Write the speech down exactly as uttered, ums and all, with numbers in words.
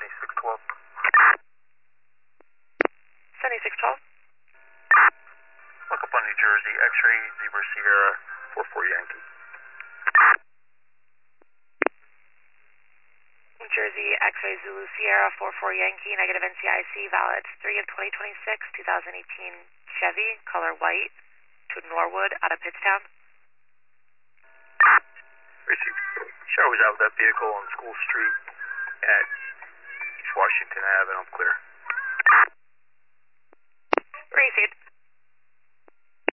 seventy-six twelve. seventy-six twelve. Look up on New Jersey, X-ray Zebra Sierra four four Yankee. New Jersey, X-ray Zulu Sierra four four Yankee, negative N C I C, valid three of twenty twenty-six, twenty eighteen Chevy, color white, to Norwood, out of Pittstown. Received. Show was out with that vehicle on School Street at East Washington Avenue. I'm clear. Received.